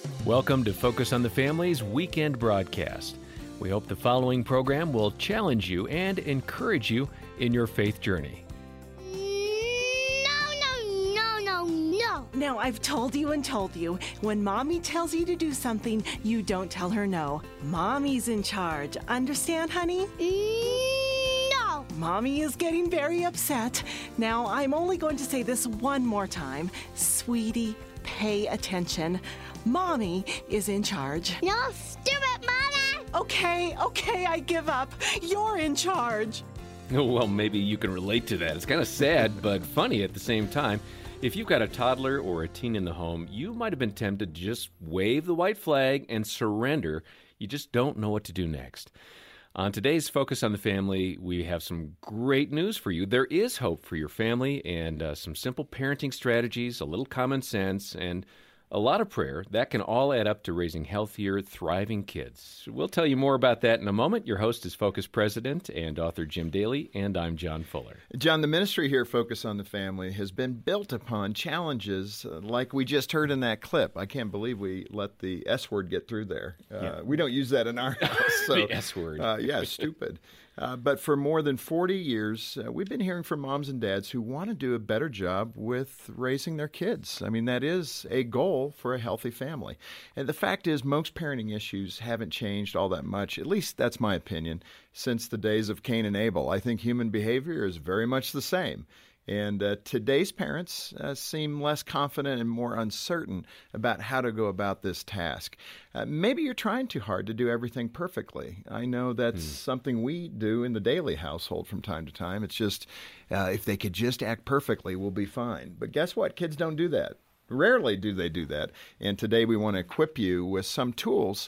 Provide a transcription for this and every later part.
Welcome to Focus on the Family's weekend broadcast. We hope the following program will challenge you and encourage you in your faith journey. No. Now, I've told you and told you, when Mommy tells you to do something, you don't tell her no. Mommy's in charge. Understand, honey? No. Mommy is getting very upset. Now, I'm only going to say this one more time. Sweetie, pay attention. Mommy is in charge. No, stupid Mama. Okay, I give up. You're in charge. Well, maybe you can relate to that. It's kind of sad, but funny at the same time. If you've got a toddler or a teen in the home, you might have been tempted to just wave the white flag and surrender. You just don't know what to do next. On today's Focus on the Family, we have some great news for you. There is hope for your family and some simple parenting strategies, a little common sense, and a lot of prayer. That can all add up to raising healthier, thriving kids. We'll tell you more about that in a moment. Your host is Focus President and author Jim Daly, and I'm John Fuller. John, the ministry here, Focus on the Family, has been built upon challenges like we just heard in that clip. I can't believe we let the S word get through there. We don't use that in our house. So, the S word. Stupid. But for more than 40 years, we've been hearing from moms and dads who want to do a better job with raising their kids. I mean, that is a goal for a healthy family. And the fact is, most parenting issues haven't changed all that much, at least that's my opinion, since the days of Cain and Abel. I think human behavior is very much the same. And today's parents seem less confident and more uncertain about how to go about this task. Maybe you're trying too hard to do everything perfectly. I know that's something we do in the Daly household from time to time. It's just, if they could just act perfectly, we'll be fine. But guess what? Kids don't do that. Rarely do they do that. And today we want to equip you with some tools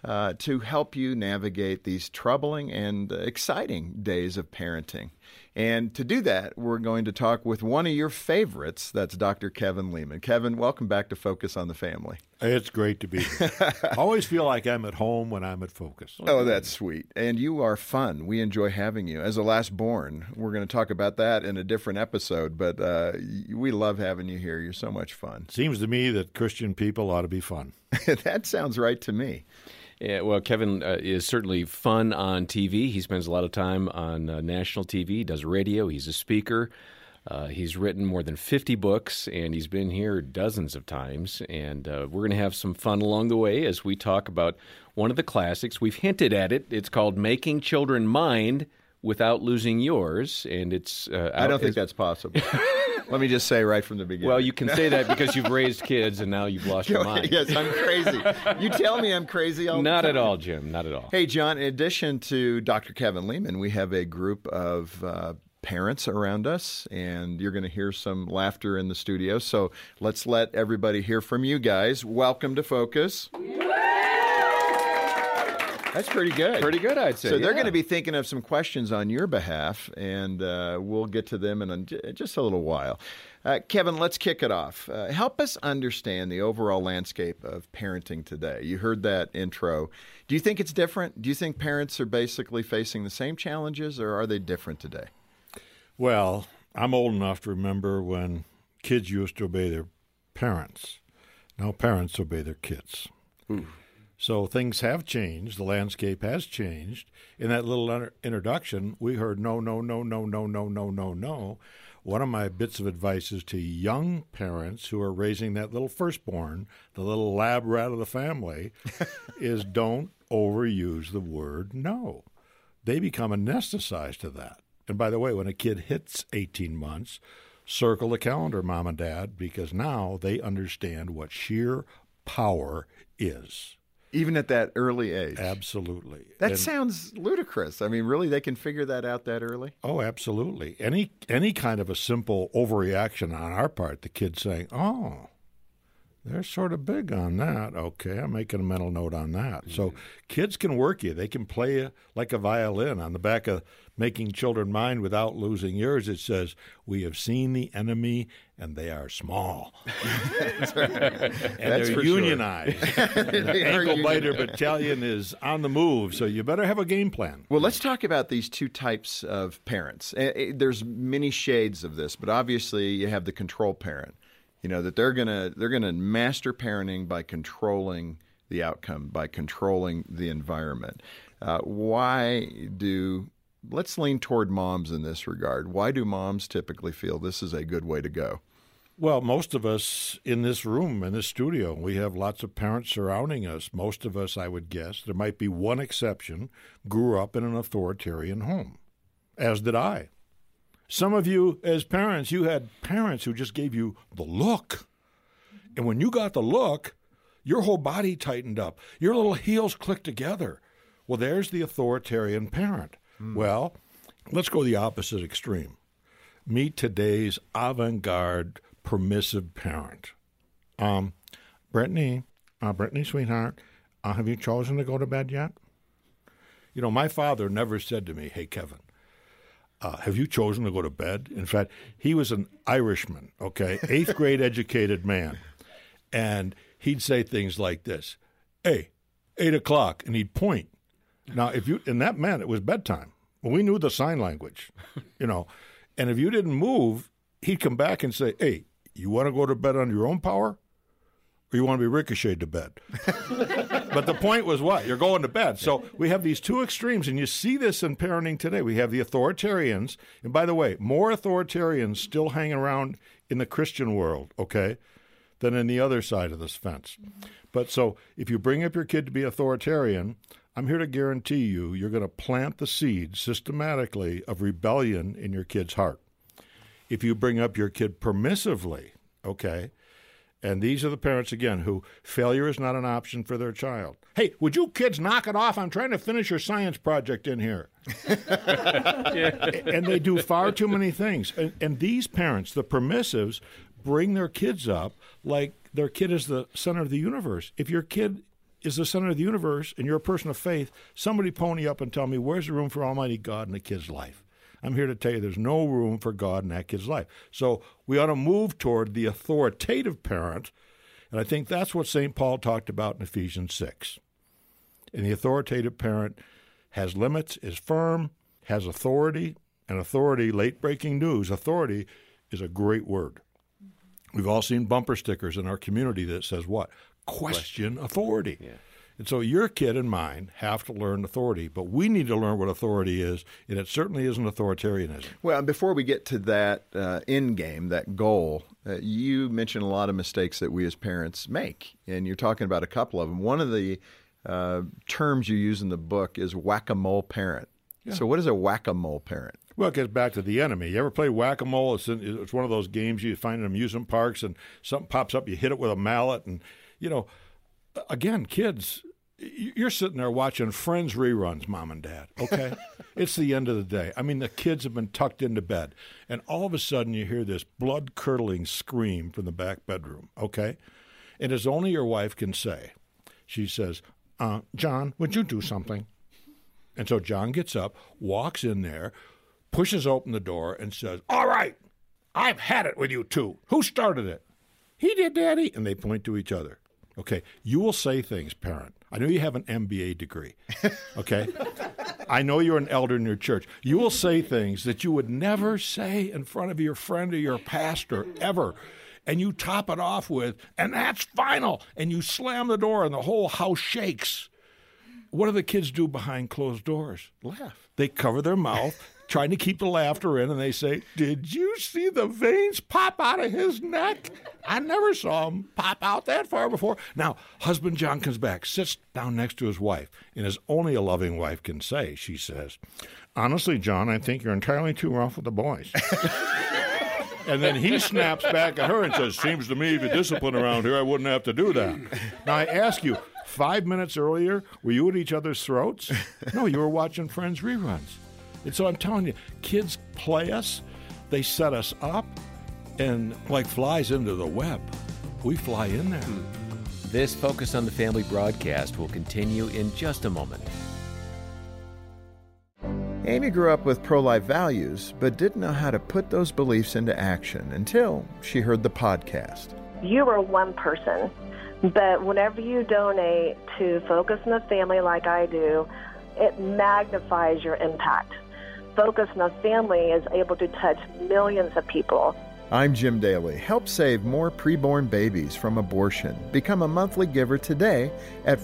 to help you navigate these troubling and exciting days of parenting. And to do that, we're going to talk with one of your favorites. That's Dr. Kevin Leman. Kevin, welcome back to Focus on the Family. It's great to be here. I always feel like I'm at home when I'm at Focus. Oh, that's sweet. And you are fun. We enjoy having you. As a last born, we're going to talk about that in a different episode, but we love having you here. You're so much fun. Seems to me that Christian people ought to be fun. That sounds right to me. Yeah, well, Kevin is certainly fun on TV. He spends a lot of time on national TV. He does radio. He's a speaker. He's written more than 50 books, and he's been here dozens of times. And we're going to have some fun along the way as we talk about one of the classics. We've hinted at it. It's called Making Children Mind Without Losing Yours, and it's I don't think that's possible. Let me just say right from the beginning. Well, you can say that because you've raised kids and now you've lost your mind. Yes, I'm crazy. You tell me I'm crazy all the time. Not at all, Jim. Not at all. Hey, John, in addition to Dr. Kevin Leman, we have a group of parents around us, and you're going to hear some laughter in the studio. So let's let everybody hear from you guys. Welcome to Focus. That's pretty good. Pretty good, I'd say. So they're going to be thinking of some questions on your behalf, and we'll get to them in just a little while. Kevin, let's kick it off. Help us understand the overall landscape of parenting today. You heard that intro. Do you think it's different? Do you think parents are basically facing the same challenges, or are they different today? Well, I'm old enough to remember when kids used to obey their parents. Now parents obey their kids. Ooh. So things have changed. The landscape has changed. In that little introduction, we heard no, no, no, no, no, no, no, no, no. One of my bits of advice is to young parents who are raising that little firstborn, the little lab rat of the family, is don't overuse the word no. They become anesthetized to that. And by the way, when a kid hits 18 months, circle the calendar, Mom and Dad, because now they understand what sheer power is. Even at that early age? Absolutely. That sounds ludicrous. I mean, really, they can figure that out that early? Oh, absolutely. Any kind of a simple overreaction on our part, the kid saying, oh, they're sort of big on that. Okay, I'm making a mental note on that. So kids can work you. They can play like a violin. On the back of Making Children Mind Without Losing Yours, it says, we have seen the enemy, and they are small. That's right. And That's they're for unionized. Sure. The ankle biter battalion is on the move, so you better have a game plan. Well, let's talk about these two types of parents. There's many shades of this, but obviously you have the control parent. that they're gonna master parenting by controlling the outcome, by controlling the environment. Let's lean toward moms in this regard. Why do moms typically feel this is a good way to go? Well, most of us in this room, in this studio, we have lots of parents surrounding us. Most of us, I would guess, there might be one exception, grew up in an authoritarian home, as did I. Some of you, as parents, you had parents who just gave you the look. And when you got the look, your whole body tightened up. Your little heels clicked together. Well, there's the authoritarian parent. Well, let's go the opposite extreme. Meet today's avant-garde permissive parent. Brittany, sweetheart, have you chosen to go to bed yet? My father never said to me, hey, Kevin, have you chosen to go to bed? In fact, he was an Irishman, okay, 8th grade educated man. And he'd say things like this, hey, 8 o'clock, and he'd point. Now, and that meant it was bedtime. Well, we knew the sign language, and if you didn't move, he'd come back and say, hey, you want to go to bed on your own power, or you want to be ricocheted to bed? But the point was what? You're going to bed. So we have these two extremes, and you see this in parenting today. We have the authoritarians, and by the way, more authoritarians still hanging around in the Christian world, okay, than in the other side of this fence. But so if you bring up your kid to be authoritarian, I'm here to guarantee you're going to plant the seed systematically of rebellion in your kid's heart. If you bring up your kid permissively, okay, and these are the parents, again, who failure is not an option for their child. Hey, would you kids knock it off? I'm trying to finish your science project in here. And they do far too many things. And these parents, the permissives, bring their kids up like their kid is the center of the universe. If your kid is the center of the universe and you're a person of faith, somebody pony up and tell me, where's the room for Almighty God in a kid's life? I'm here to tell you there's no room for God in that kid's life. So we ought to move toward the authoritative parent, and I think that's what St. Paul talked about in Ephesians 6. And the authoritative parent has limits, is firm, has authority, and authority, late-breaking news, authority is a great word. We've all seen bumper stickers in our community that says what? Question authority. Yeah. And so your kid and mine have to learn authority, but we need to learn what authority is, and it certainly isn't authoritarianism. Well, before we get to that end game, that goal, you mentioned a lot of mistakes that we as parents make, and you're talking about a couple of them. One of the terms you use in the book is whack-a-mole parent. Yeah. So what is a whack-a-mole parent? Well, it gets back to the enemy. You ever play whack-a-mole? It's one of those games you find in amusement parks, and something pops up, you hit it with a mallet, and, again, kids, you're sitting there watching Friends reruns, Mom and Dad, okay? It's the end of the day. I mean, the kids have been tucked into bed, and all of a sudden you hear this blood-curdling scream from the back bedroom, okay? And as only your wife can say, she says, John, would you do something? And so John gets up, walks in there, pushes open the door, and says, all right, I've had it with you two. Who started it? He did, Daddy. And they point to each other. Okay, you will say things, parent. I know you have an MBA degree, okay? I know you're an elder in your church. You will say things that you would never say in front of your friend or your pastor ever. And you top it off with, and that's final. And you slam the door and the whole house shakes. What do the kids do behind closed doors? Laugh. They cover their mouth, trying to keep the laughter in, and they say, did you see the veins pop out of his neck? I never saw him pop out that far before. Now, husband John comes back, sits down next to his wife, and as only a loving wife can say, she says, honestly, John, I think you're entirely too rough with the boys. And then he snaps back at her and says, seems to me if you discipline around here, I wouldn't have to do that. Now, I ask you, 5 minutes earlier, were you at each other's throats? No, you were watching Friends reruns. And so I'm telling you, kids play us, they set us up, and like flies into the web, we fly in there. This Focus on the Family broadcast will continue in just a moment. Amy grew up with pro-life values, but didn't know how to put those beliefs into action until she heard the podcast. You are one person, but whenever you donate to Focus on the Family like I do, it magnifies your impact. Focus on the Family is able to touch millions of people I'm Jim Daly. Help save more preborn babies from abortion. Become a monthly giver today at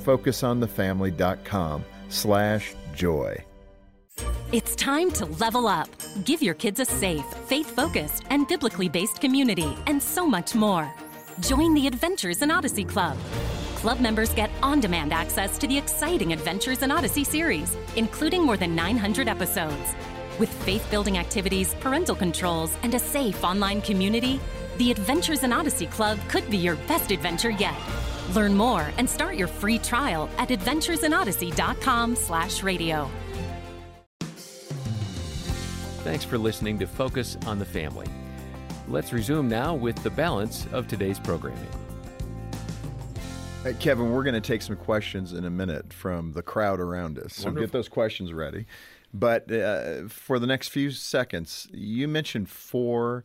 focusonthefamily.com/joy. It's time to level up. Give your kids a safe, faith-focused, and biblically based community, and so much more. Join the Adventures in Odyssey Club. Club members get on-demand access to the exciting Adventures in Odyssey series, including more than 900 episodes. With faith-building activities, parental controls, and a safe online community, the Adventures in Odyssey Club could be your best adventure yet. Learn more and start your free trial at adventuresinodyssey.com/radio. Thanks for listening to Focus on the Family. Let's resume now with the balance of today's programming. Hey, Kevin, we're going to take some questions in a minute from the crowd around us. So Wonderful. get those questions ready. But for the next few seconds, you mentioned 4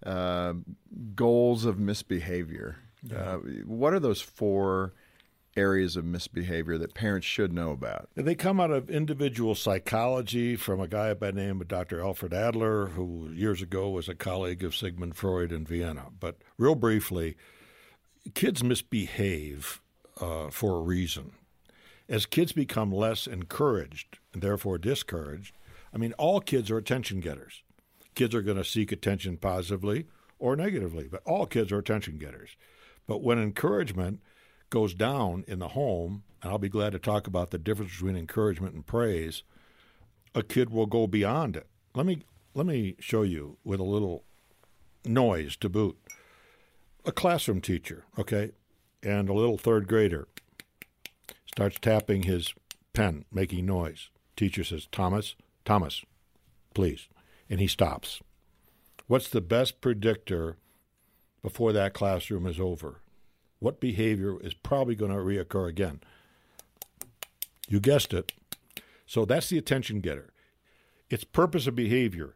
goals of misbehavior. What are those 4 areas of misbehavior that parents should know about? They come out of individual psychology from a guy by the name of Dr. Alfred Adler, who years ago was a colleague of Sigmund Freud in Vienna. But real briefly, kids misbehave for a reason. As kids become less encouraged and therefore discouraged, I mean, all kids are attention getters. Kids are going to seek attention positively or negatively, but all kids are attention getters. But when encouragement goes down in the home, and I'll be glad to talk about the difference between encouragement and praise, a kid will go beyond it. Let me show you with a little noise to boot. A classroom teacher, okay, and a little 3rd grader starts tapping his pen, making noise. Teacher says, Thomas, please. And he stops. What's the best predictor before that classroom is over? What behavior is probably going to reoccur again? You guessed it. So that's the attention getter. Its purpose of behavior.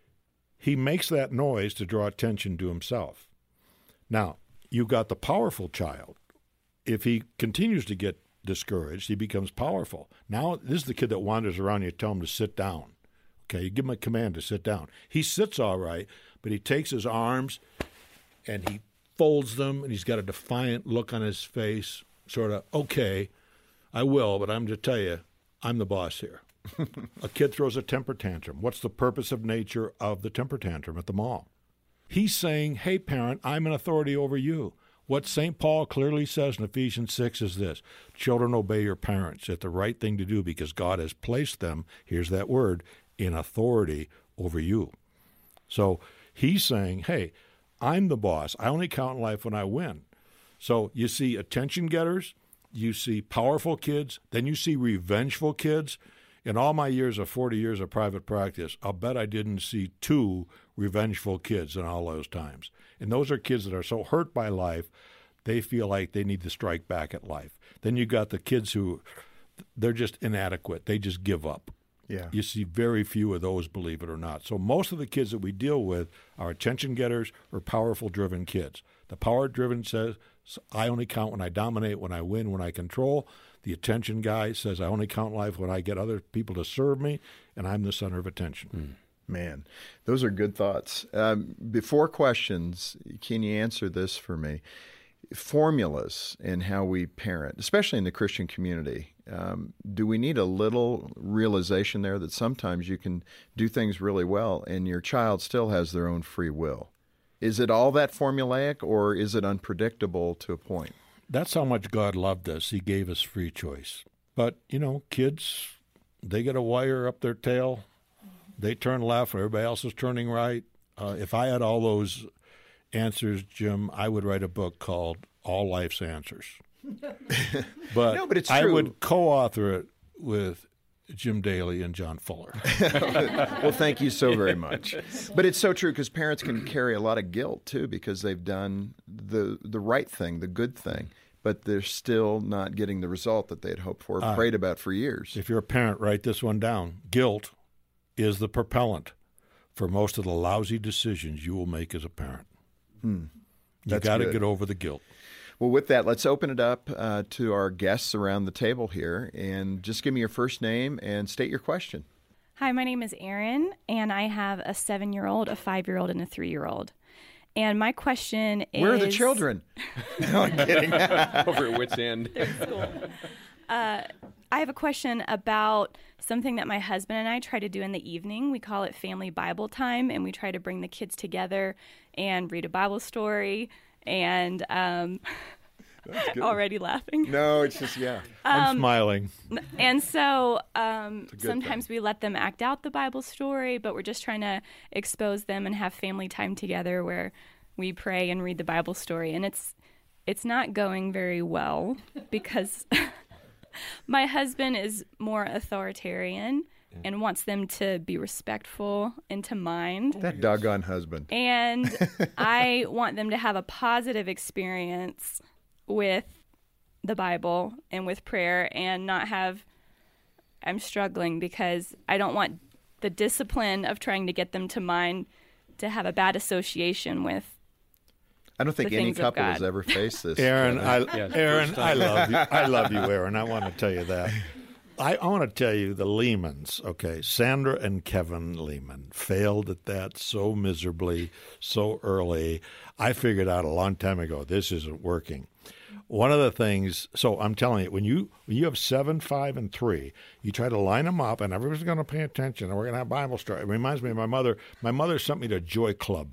He makes that noise to draw attention to himself. Now, you've got the powerful child. If he continues to get discouraged, he becomes powerful. Now, this is the kid that wanders around, you tell him to sit down. Okay, you give him a command to sit down. He sits all right, but he takes his arms and he folds them, and he's got a defiant look on his face, sort of, okay, I will, but I'm to tell you, I'm the boss here. A kid throws a temper tantrum. What's the purpose of nature of the temper tantrum at the mall? He's saying, hey, parent, I'm an authority over you. What St. Paul clearly says in Ephesians 6 is this: children, obey your parents. It's the right thing to do because God has placed them, here's that word, in authority over you. So he's saying, hey, I'm the boss. I only count in life when I win. So you see attention getters, you see powerful kids, then you see revengeful kids. In all my years of 40 years of private practice, I'll bet I didn't see 2 revengeful kids in all those times. And those are kids that are so hurt by life, they feel like they need to strike back at life. Then you got the kids who, they're just inadequate. They just give up. Yeah. You see very few of those, believe it or not. So most of the kids that we deal with are attention getters or powerful driven kids. The power driven says, I only count when I dominate, when I win, when I control. The attention guy says, I only count life when I get other people to serve me, and I'm the center of attention. Man, those are good thoughts. Before questions, can you answer this for me? Formulas in how we parent, especially in the Christian community. Do we need a little realization there that sometimes you can do things really well and your child still has their own free will? Is it all that formulaic, or is it unpredictable to a point? That's how much God loved us. He gave us free choice. But, kids, they get a wire up their tail. They turn left, everybody else is turning right. If I had all those answers, Jim, I would write a book called All Life's Answers. But, no, but it's I true. would co-author it with Jim Daly and John Fuller. Well, thank you so very much. But it's so true because parents can carry a lot of guilt, too, because they've done the right thing, the good thing, but they're still not getting the result that they had hoped for, prayed about for years. If you're a parent, write this one down. Guilt is the propellant for most of the lousy decisions you will make as a parent. You got to get over the guilt. Well, with that, let's open it up to our guests around the table here, and just give me your first name and state your question. Hi, my name is Erin, and I have a 7-year-old, a 5-year-old, and a 3-year-old. And my question is... Where are the children? No, I'm kidding. Over at Wits End. They're in school. I have a question about something that my husband and I try to do in the evening. We call it family Bible time, and we try to bring the kids together and read a Bible story. And already laughing. No, it's just, yeah. I'm smiling. And so sometimes we let them act out the Bible story, but we're just trying to expose them and have family time together where we pray and read the Bible story. And it's not going very well because my husband is more authoritarian and wants them to be respectful and to mind. That doggone husband. And I want them to have a positive experience with the Bible and with prayer and not have... I'm struggling because I don't want the discipline of trying to get them to mind to have a bad association with... I don't think the any things of couple God. has ever faced this. Aaron, I love you. I love you, Aaron. I want to tell you that. I want to tell you the Lehmans, okay, Sandra and Kevin Lehman failed at that so miserably, so early. I figured out a long time ago, this isn't working. One of the things, so I'm telling you, when you have 7, 5, and 3, you try to line them up, and everybody's going to pay attention, and we're going to have Bible story. It reminds me of my mother. My mother sent me to Joy Club.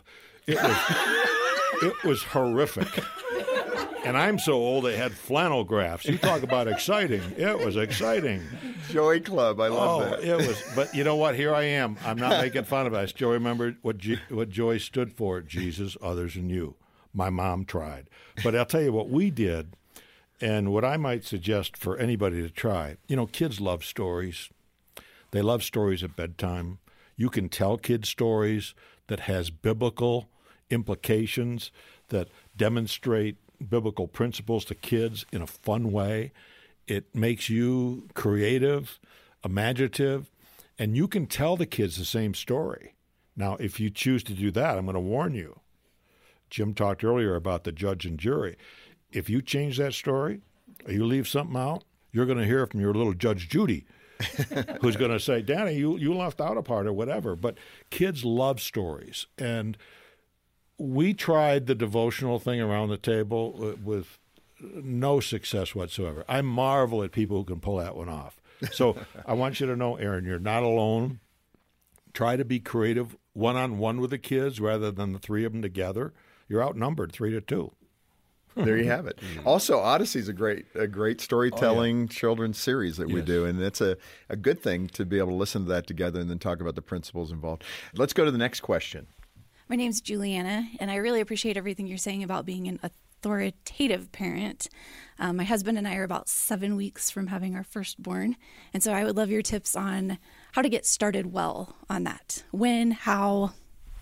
It was horrific. And I'm so old, they had flannel graphs. You talk about exciting. It was exciting. Joy Club, I love that. It was. But you know what? Here I am. I'm not making fun of it. I still remember what Joy stood for: Jesus, others, and you. My mom tried. But I'll tell you what we did, and what I might suggest for anybody to try. You know, kids love stories. They love stories at bedtime. You can tell kids stories that has biblical implications, that demonstrate biblical principles to kids in a fun way. It makes you creative, imaginative, and you can tell the kids the same story. Now, if you choose to do that, I'm going to warn you. Jim talked earlier about the judge and jury. If you change that story or you leave something out, you're going to hear from your little Judge Judy, who's going to say, Danny, you left out a part or whatever. But kids love stories. And we tried the devotional thing around the table with no success whatsoever. I marvel at people who can pull that one off. So I want you to know, Aaron, you're not alone. Try to be creative one-on-one with the kids rather than the three of them together. You're outnumbered 3-2. There you have it. Also, Odyssey is a great storytelling children's series that we do, and it's a good thing to be able to listen to that together and then talk about the principles involved. Let's go to the next question. My name's Juliana, and I really appreciate everything you're saying about being an authoritative parent. My husband and I are about 7 weeks from having our firstborn, and so I would love your tips on how to get started well on that. When, how?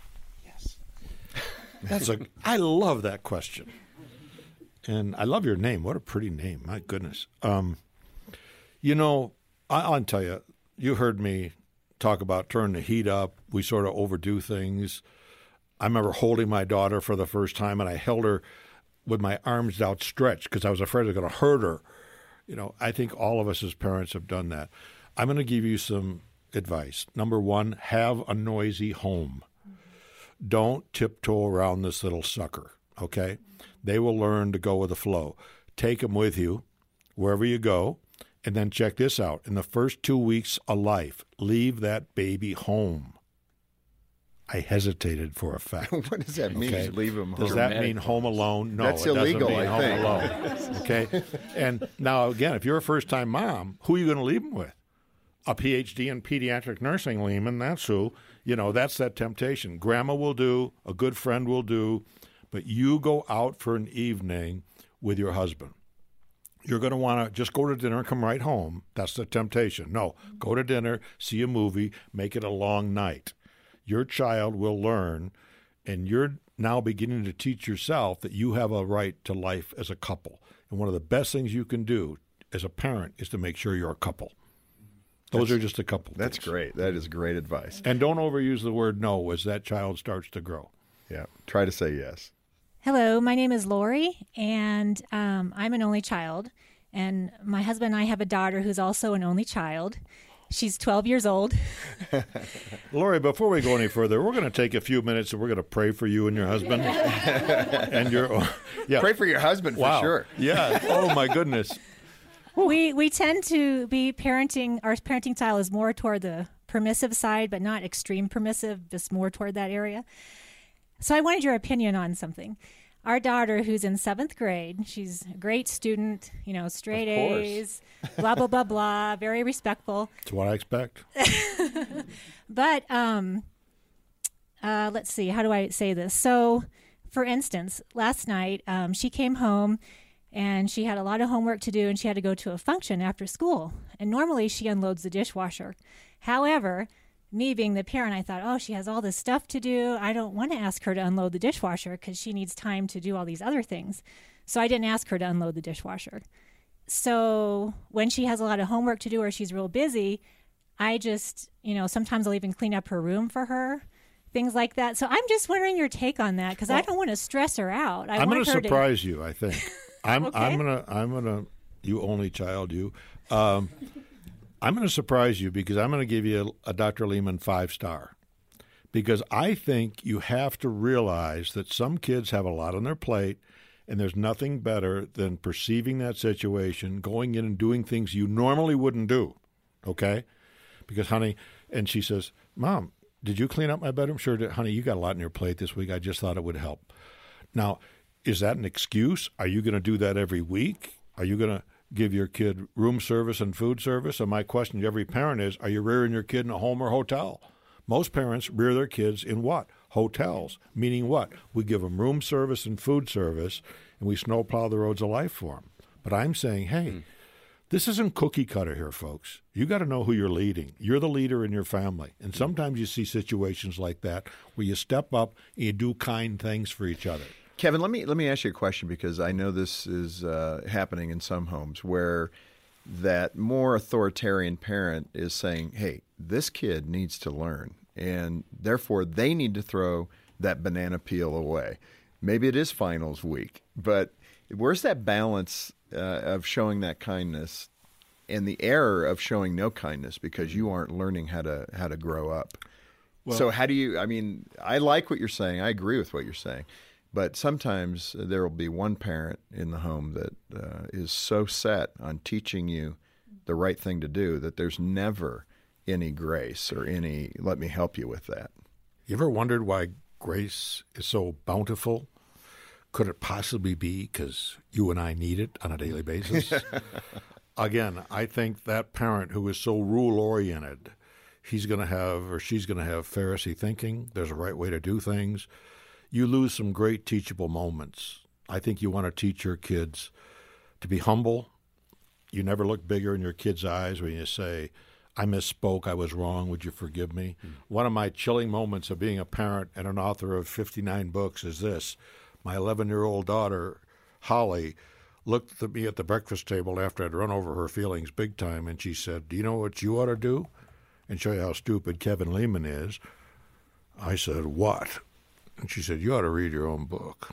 Yes. I love that question. And I love your name. What a pretty name. My goodness. You know, I'll tell you, you heard me talk about turn the heat up. We sort of overdo things. I remember holding my daughter for the first time, and I held her with my arms outstretched because I was afraid I was going to hurt her. You know, I think all of us as parents have done that. I'm going to give you some advice. Number one, have a noisy home. Don't tiptoe around this little sucker, okay? They will learn to go with the flow. Take them with you wherever you go, and then check this out. In the first 2 weeks of life, leave that baby home. I hesitated for a fact. What does that mean? Okay. Leave them home. Does that mean home alone? No, that's it illegal, doesn't mean I home think. alone. Okay. And now again, if you're a first-time mom, who are you going to leave them with? A PhD in pediatric nursing, Lehman. That's who. You know, that's that temptation. Grandma will do. A good friend will do. But you go out for an evening with your husband. You're going to want to just go to dinner and come right home. That's the temptation. No, go to dinner, see a movie, make it a long night. Your child will learn, and you're now beginning to teach yourself that you have a right to life as a couple. And one of the best things you can do as a parent is to make sure you're a couple. Those are just a couple. That's things. great. That is great advice. And don't overuse the word no as that child starts to grow. Yeah. Try to say yes. Hello, my name is Lori, and I'm an only child. And my husband and I have a daughter who's also an only child. She's 12 years old. Lori, before we go any further, we're going to take a few minutes and we're going to pray for you and your husband. And Pray for your husband for sure. Yeah. Oh, my goodness. We tend to be our parenting style is more toward the permissive side, but not extreme permissive, just more toward that area. So I wanted your opinion on something. Our daughter, who's in 7th grade, she's a great student, straight A's, blah, blah, blah, blah, very respectful. That's what I expect. But let's see, how do I say this? So, for instance, last night she came home and she had a lot of homework to do and she had to go to a function after school. And normally she unloads the dishwasher. However, me being the parent, I thought, she has all this stuff to do. I don't want to ask her to unload the dishwasher because she needs time to do all these other things. So I didn't ask her to unload the dishwasher. So when she has a lot of homework to do or she's real busy, I just, sometimes I'll even clean up her room for her, things like that. So I'm just wondering your take on that because I don't want to stress her out. I'm going to surprise you, I think. I'm Okay. going to, you only child, you. I'm going to surprise you because I'm going to give you a Dr. Lehman 5-star. Because I think you have to realize that some kids have a lot on their plate, and there's nothing better than perceiving that situation, going in and doing things you normally wouldn't do, okay? Because, honey, and she says, Mom, did you clean up my bedroom? Sure, honey, you got a lot on your plate this week. I just thought it would help. Now, is that an excuse? Are you going to do that every week? Are you going to give your kid room service and food service? And my question to every parent is, are you rearing your kid in a home or hotel? Most parents rear their kids in what? Hotels. Meaning what? We give them room service and food service, and we snowplow the roads of life for them. But I'm saying, hey, this isn't cookie cutter here, folks. You got to know who you're leading. You're the leader in your family. And sometimes you see situations like that where you step up and you do kind things for each other. Kevin, let me ask you a question because I know this is happening in some homes where that more authoritarian parent is saying, hey, this kid needs to learn, and therefore they need to throw that banana peel away. Maybe it is finals week, but where's that balance of showing that kindness and the error of showing no kindness because you aren't learning how to grow up? Well, so how do you, I like what you're saying. I agree with what you're saying. But sometimes there will be one parent in the home that is so set on teaching you the right thing to do that there's never any grace or any, let me help you with that. You ever wondered why grace is so bountiful? Could it possibly be because you and I need it on a daily basis? Again, I think that parent who is so rule-oriented, he's going to have or she's going to have Pharisee thinking. There's a right way to do things. You lose some great teachable moments. I think you want to teach your kids to be humble. You never look bigger in your kids' eyes when you say, I misspoke, I was wrong, would you forgive me? One of my chilling moments of being a parent and an author of 59 books is this. My 11-year-old daughter, Holly, looked at me at the breakfast table after I'd run over her feelings big time, and she said, do you know what you ought to do? And show you how stupid Kevin Lehman is. I said, what? And she said, you ought to read your own book.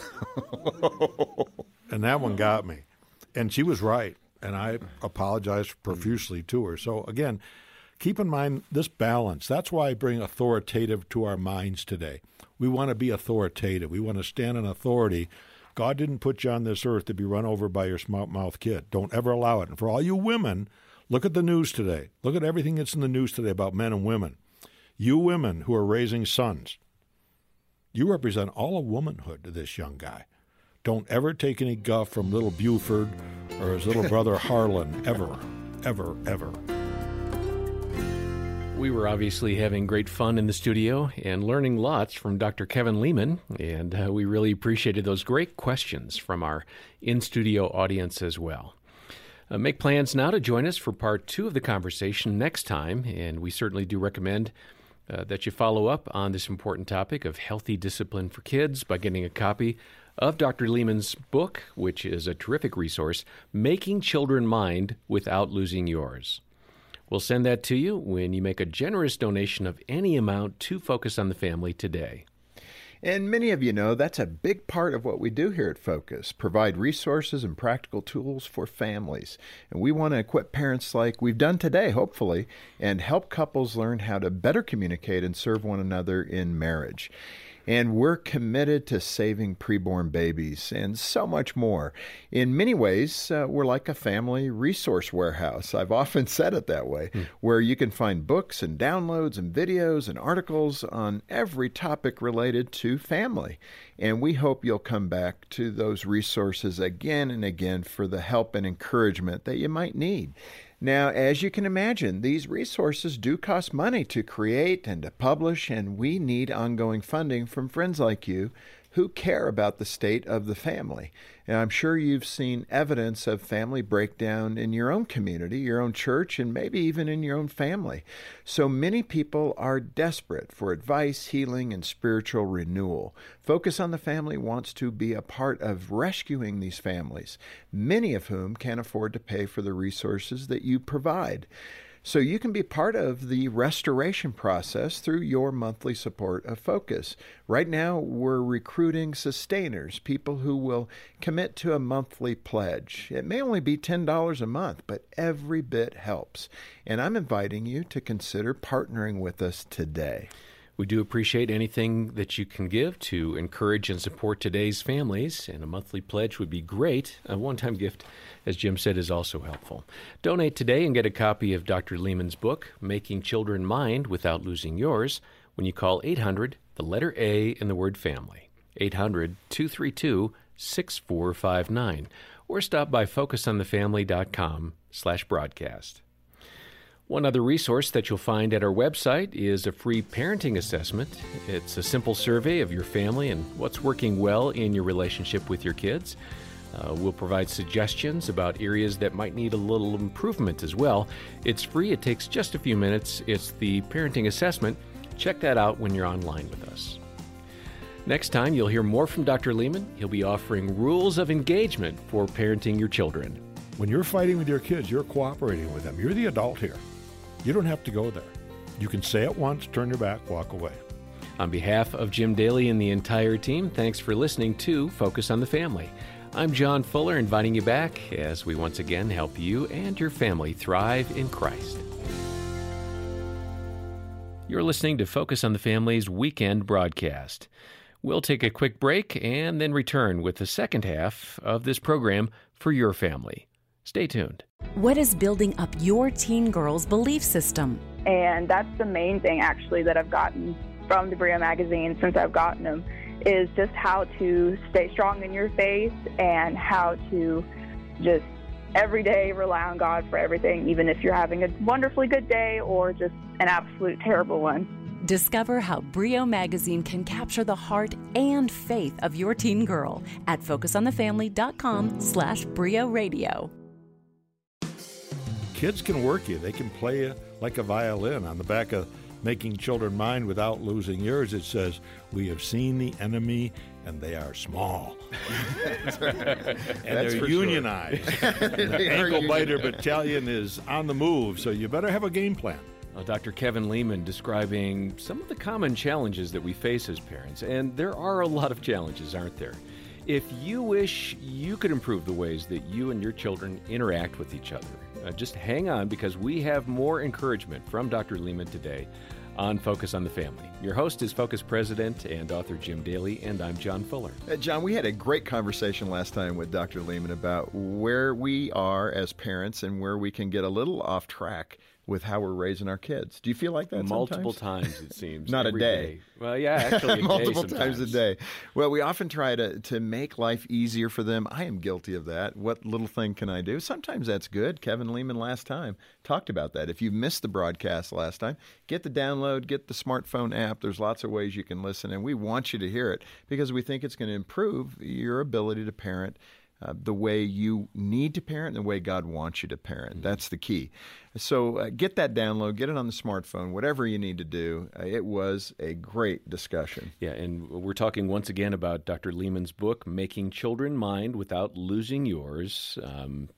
And that one got me. And she was right. And I apologized profusely to her. So, again, keep in mind this balance. That's why I bring authoritative to our minds today. We want to be authoritative. We want to stand in authority. God didn't put you on this earth to be run over by your smart-mouthed kid. Don't ever allow it. And for all you women, look at the news today. Look at everything that's in the news today about men and women. You women who are raising sons, you represent all of womanhood to this young guy. Don't ever take any guff from little Buford or his little brother Harlan, ever, ever, ever. We were obviously having great fun in the studio and learning lots from Dr. Kevin Lehman, and we really appreciated those great questions from our in-studio audience as well. Make plans now to join us for part 2 of the conversation next time, and we certainly do recommend that you follow up on this important topic of healthy discipline for kids by getting a copy of Dr. Lehman's book, which is a terrific resource, Making Children Mind Without Losing Yours. We'll send that to you when you make a generous donation of any amount to Focus on the Family today. And many of you know that's a big part of what we do here at Focus, provide resources and practical tools for families. And we want to equip parents like we've done today, hopefully, and help couples learn how to better communicate and serve one another in marriage. And we're committed to saving preborn babies and so much more. In many ways, we're like a family resource warehouse. I've often said it that way, where you can find books and downloads and videos and articles on every topic related to family. And we hope you'll come back to those resources again and again for the help and encouragement that you might need. Now, as you can imagine, these resources do cost money to create and to publish, and we need ongoing funding from friends like you who care about the state of the family. And I'm sure you've seen evidence of family breakdown in your own community, your own church, and maybe even in your own family. So many people are desperate for advice, healing, and spiritual renewal. Focus on the Family wants to be a part of rescuing these families, many of whom can't afford to pay for the resources that you provide. So you can be part of the restoration process through your monthly support of Focus. Right now, we're recruiting sustainers, people who will commit to a monthly pledge. It may only be $10 a month, but every bit helps. And I'm inviting you to consider partnering with us today. We do appreciate anything that you can give to encourage and support today's families, and a monthly pledge would be great. A one-time gift, as Jim said, is also helpful. Donate today and get a copy of Dr. Lehman's book, Making Children Mind Without Losing Yours, when you call 800, the letter A in the word family, 800-232-6459, or stop by focusonthefamily.com/broadcast. One other resource that you'll find at our website is a free parenting assessment. It's a simple survey of your family and what's working well in your relationship with your kids. We'll provide suggestions about areas that might need a little improvement as well. It's free. It takes just a few minutes. It's the parenting assessment. Check that out when you're online with us. Next time, you'll hear more from Dr. Lehman. He'll be offering rules of engagement for parenting your children. When you're fighting with your kids, you're cooperating with them. You're the adult here. You don't have to go there. You can say it once, turn your back, walk away. On behalf of Jim Daly and the entire team, thanks for listening to Focus on the Family. I'm John Fuller, inviting you back as we once again help you and your family thrive in Christ. You're listening to Focus on the Family's weekend broadcast. We'll take a quick break and then return with the second half of this program for your family. Stay tuned. What is building up your teen girl's belief system? And that's the main thing, actually, that I've gotten from the Brio magazine since I've gotten them, is just how to stay strong in your faith and how to just every day rely on God for everything, even if you're having a wonderfully good day or just an absolute terrible one. Discover how Brio magazine can capture the heart and faith of your teen girl at focusonthefamily.com/Brio Radio. Kids can work you. They can play like a violin. On the back of Making Children Mind Without Losing Yours, it says, "We have seen the enemy, and they are small." That's right. And they're unionized. The Ankle Biter Battalion is on the move, so you better have a game plan. Dr. Kevin Lehman describing some of the common challenges that we face as parents, and there are a lot of challenges, aren't there? If you wish you could improve the ways that you and your children interact with each other, just hang on, because we have more encouragement from Dr. Lehman today on Focus on the Family. Your host is Focus President and author Jim Daly, and I'm John Fuller. John, we had a great conversation last time with Dr. Lehman about where we are as parents and where we can get a little off track with how we're raising our kids. Do you feel like that Multiple sometimes? times, it seems. Not a every day. Well, yeah, actually a multiple day times a day. Well, we often try to make life easier for them. I am guilty of that. What little thing can I do? Sometimes that's good. Kevin Lehman last time talked about that. If you missed the broadcast last time, get the download, get the smartphone app. There's lots of ways you can listen, and we want you to hear it because we think it's going to improve your ability to parent the way you need to parent and the way God wants you to parent. That's the key. So get that download, get it on the smartphone, whatever you need to do. It was a great discussion. Yeah, and we're talking once again about Dr. Lehman's book, Making Children Mind Without Losing Yours.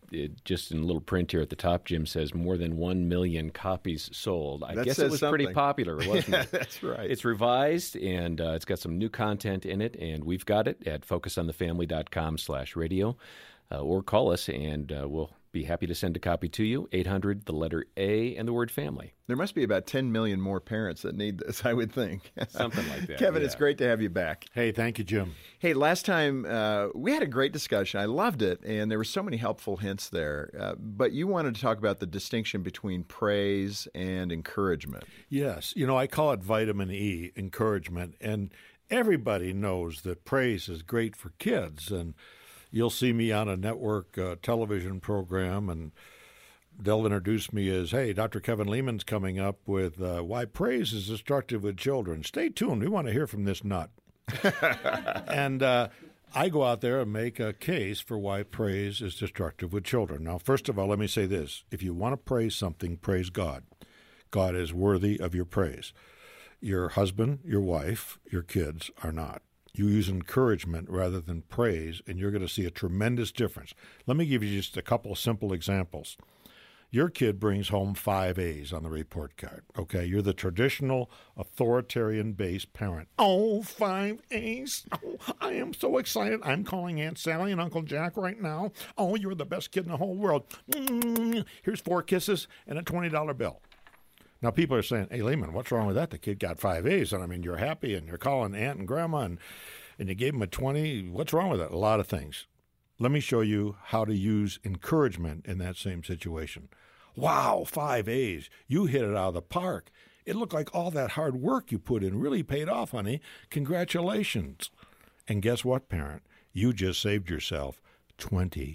just in a little print here at the top, Jim says more than 1 million copies sold. I That guess says it was pretty something. popular, wasn't it? That's right. It's revised, and it's got some new content in it, and we've got it at focusonthefamily.com/radio, or call us, and we'll be happy to send a copy to you. 800, the letter A, and the word family. There must be about 10 million more parents that need this, I would think. Something like that. Kevin, yeah. it's great to have you back. Hey, thank you, Jim. Hey, last time we had a great discussion. I loved it, and there were so many helpful hints there. But you wanted to talk about the distinction between praise and encouragement. Yes. I call it vitamin E, encouragement. And everybody knows that praise is great for kids. And you'll see me on a network television program, and they'll introduce me as, hey, Dr. Kevin Lehman's coming up with why praise is destructive with children. Stay tuned. We want to hear from this nut. And I go out there and make a case for why praise is destructive with children. Now, first of all, let me say this. If you want to praise something, praise God. God is worthy of your praise. Your husband, your wife, your kids are not. You use encouragement rather than praise, and you're going to see a tremendous difference. Let me give you just a couple of simple examples. Your kid brings home 5 A's on the report card, okay? You're the traditional authoritarian-based parent. Oh, 5 A's? Oh, I am so excited. I'm calling Aunt Sally and Uncle Jack right now. Oh, you're the best kid in the whole world. Here's 4 kisses and a $20 bill. Now, people are saying, hey, Lehman, what's wrong with that? The kid got 5 A's, and I mean, you're happy, and you're calling Aunt and Grandma, and you gave him a 20. What's wrong with that? A lot of things. Let me show you how to use encouragement in that same situation. Wow, 5 A's. You hit it out of the park. It looked like all that hard work you put in really paid off, honey. Congratulations. And guess what, parent? You just saved yourself $20.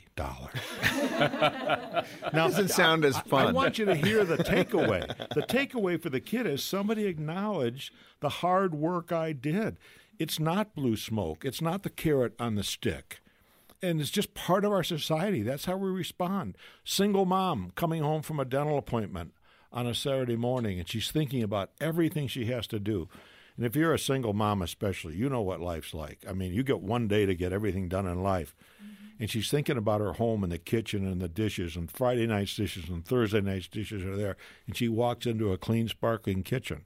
Now, Doesn't sound as fun. I want you to hear the takeaway. The takeaway for the kid is somebody acknowledged the hard work I did. It's not blue smoke. It's not the carrot on the stick. And it's just part of our society. That's how we respond. Single mom coming home from a dental appointment on a Saturday morning, and she's thinking about everything she has to do. And if you're a single mom especially, you know what life's like. I mean, you get one day to get everything done in life. And she's thinking about her home and the kitchen and the dishes, and Friday night's dishes and Thursday night's dishes are there. And she walks into a clean, sparkling kitchen.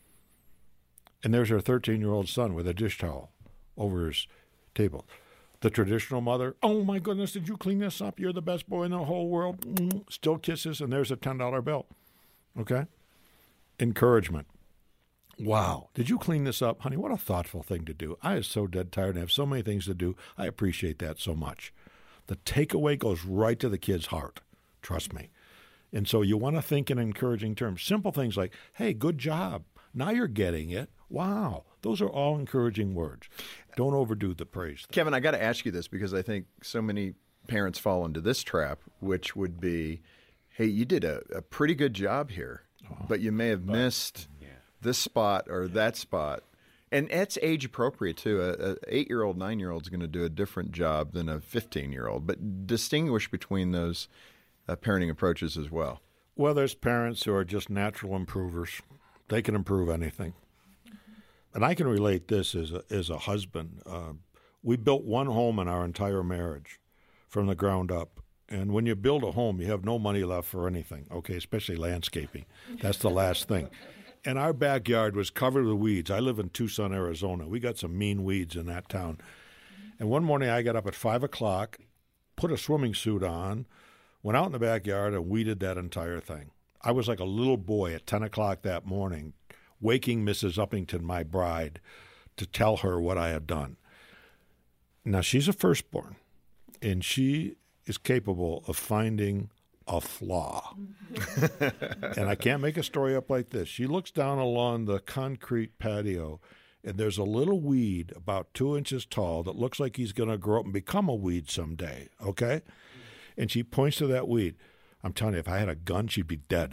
And there's her 13-year-old son with a dish towel over his table. The traditional mother, oh, my goodness, did you clean this up? You're the best boy in the whole world. Still kisses, and there's a $10 bill. Okay? Encouragement. Wow. Did you clean this up? Honey, what a thoughtful thing to do. I am so dead tired and have so many things to do. I appreciate that so much. The takeaway goes right to the kid's heart. Trust me. And so you want to think in encouraging terms. Simple things like, hey, good job. Now you're getting it. Wow. Those are all encouraging words. Don't overdo the praise thing. Kevin, I got to ask you this because I think so many parents fall into this trap, which would be, hey, you did a pretty good job here, but you may have missed this spot or that spot. And it's age appropriate, too. An 8-year-old, 9-year-old is going to do a different job than a 15-year-old. But distinguish between those parenting approaches as well. Well, there's parents who are just natural improvers. They can improve anything. And I can relate this as a husband. We built one home in our entire marriage from the ground up. And when you build a home, you have no money left for anything, okay, especially landscaping. That's the last thing. And our backyard was covered with weeds. I live in Tucson, Arizona. We got some mean weeds in that town. And one morning I got up at 5 o'clock, put a swimming suit on, went out in the backyard and weeded that entire thing. I was like a little boy at 10 o'clock that morning, waking Mrs. Uppington, my bride, to tell her what I had done. Now, she's a firstborn, and she is capable of finding a flaw. And I can't make a story up like this. She looks down along the concrete patio, and there's a little weed about 2 inches tall that looks like he's going to grow up and become a weed someday, okay? And she points to that weed. I'm telling you, if I had a gun, she'd be dead.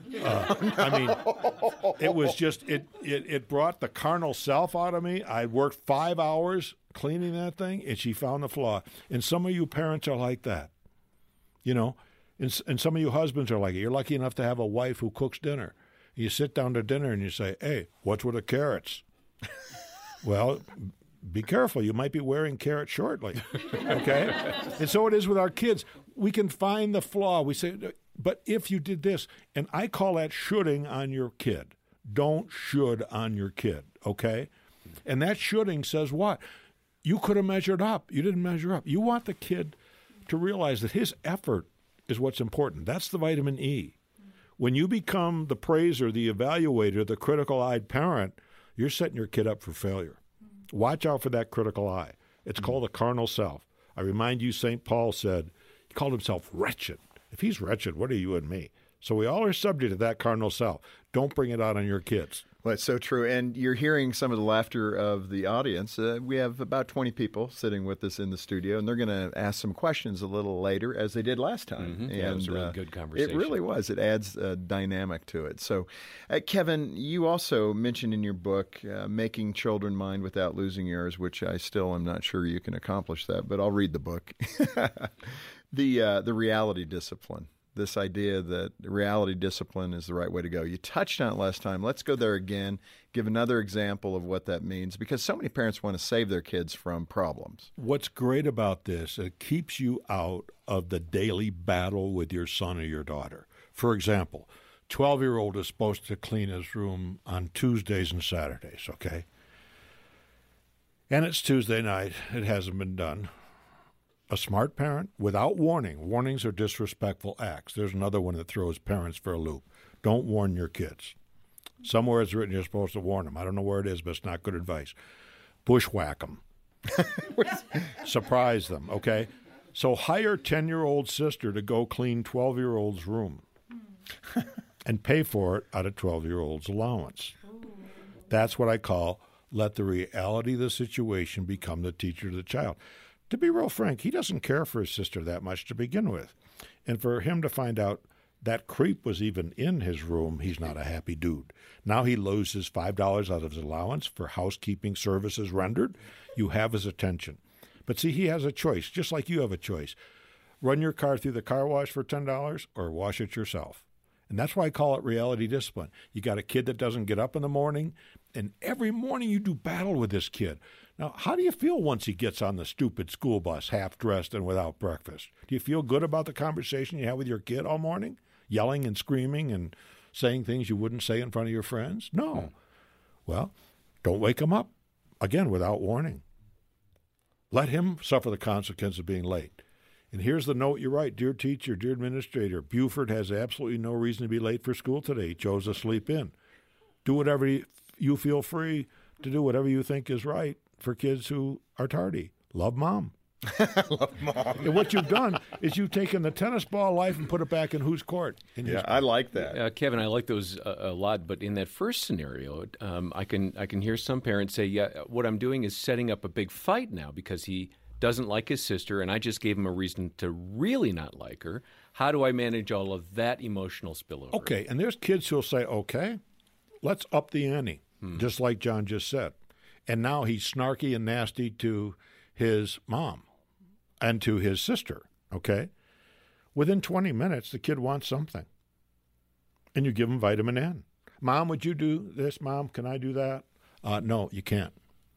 I mean, it was just, it brought the carnal self out of me. I worked 5 hours cleaning that thing, and she found the flaw. And some of you parents are like that, you know. And some of you husbands are like it. You're lucky enough to have a wife who cooks dinner. You sit down to dinner and you say, hey, what's with the carrots? Well, be careful. You might be wearing carrots shortly, okay? And so it is with our kids. We can find the flaw. We say, but if you did this, and I call that shoulding on your kid. Don't should on your kid, okay? And that shoulding says what? You could have measured up. You didn't measure up. You want the kid to realize that his effort is what's important. That's the vitamin E. When you become the praiser, the evaluator, the critical-eyed parent, you're setting your kid up for failure. Watch out for that critical eye. It's called the carnal self. I remind you, St. Paul said, he called himself wretched. If he's wretched, what are you and me? So we all are subject to that carnal self. Don't bring it out on your kids. Well, it's so true. And you're hearing some of the laughter of the audience. We have about 20 people sitting with us in the studio, and they're going to ask some questions a little later, as they did last time. Mm-hmm. And yeah, it was a really good conversation. It really was. It adds a dynamic to it. So, Kevin, you also mentioned in your book, Making Children Mind Without Losing Yours, which I still am not sure you can accomplish that, but I'll read the book. The reality discipline. This idea that reality discipline is the right way to go. You touched on it last time. Let's go there again. Give another example of what that means, because so many parents want to save their kids from problems. What's great about this, it keeps you out of the daily battle with your son or your daughter. For example, 12-year-old is supposed to clean his room on Tuesdays and Saturdays, okay? And it's Tuesday night. It hasn't been done. A smart parent, without warning, warnings are disrespectful acts. There's another one that throws parents for a loop. Don't warn your kids. Somewhere it's written you're supposed to warn them. I don't know where it is, but it's not good advice. Bushwhack them. Surprise them, okay? So hire 10-year-old sister to go clean 12-year-old's room and pay for it out of 12-year-old's allowance. That's what I call let the reality of the situation become the teacher to the child. To be real frank, he doesn't care for his sister that much to begin with. And for him to find out that creep was even in his room, he's not a happy dude. Now he loses $5 out of his allowance for housekeeping services rendered. You have his attention. But see, he has a choice, just like you have a choice. Run your car through the car wash for $10 or wash it yourself. And that's why I call it reality discipline. You got a kid that doesn't get up in the morning, and every morning you do battle with this kid. Now, how do you feel once he gets on the stupid school bus, half-dressed and without breakfast? Do you feel good about the conversation you have with your kid all morning? Yelling and screaming and saying things you wouldn't say in front of your friends? No. Well, don't wake him up, again, without warning. Let him suffer the consequence of being late. And here's the note you write. Dear teacher, dear administrator, Buford has absolutely no reason to be late for school today. He chose to sleep in. Do whatever you feel free to do, whatever you think is right for kids who are tardy. Love, Mom. Love, Mom. And what you've done is you've taken the tennis ball life and put it back in whose court? In his court. I like that. Kevin, I like those a lot, but in that first scenario, I can hear some parents say, yeah, what I'm doing is setting up a big fight now because he doesn't like his sister, and I just gave him a reason to really not like her. How do I manage all of that emotional spillover? Okay, and there's kids who'll say, okay, let's up the ante, just like John just said. And now he's snarky and nasty to his mom and to his sister, okay? Within 20 minutes, the kid wants something. And you give him vitamin N. Mom, would you do this? Mom, can I do that? No, you can't.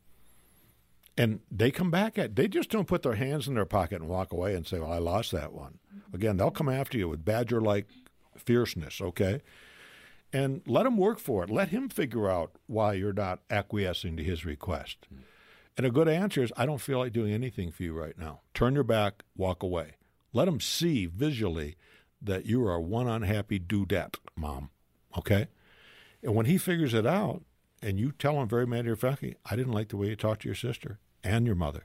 And they come back they just don't put their hands in their pocket and walk away and say, well, I lost that one. Again, they'll come after you with badger-like fierceness, okay? And let him work for it. Let him figure out why you're not acquiescing to his request. And a good answer is, I don't feel like doing anything for you right now. Turn your back, walk away. Let him see visually that you are one unhappy dudette, Mom, okay? And when he figures it out, and you tell him very matter-of-factly, I didn't like the way you talked to your sister and your mother.